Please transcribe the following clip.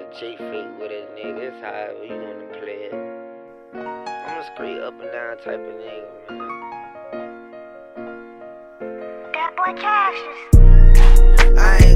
J-Fake with a nigga, it's however you wanna play it. I'm a straight up and down type of nigga, man. That boy Cassius. I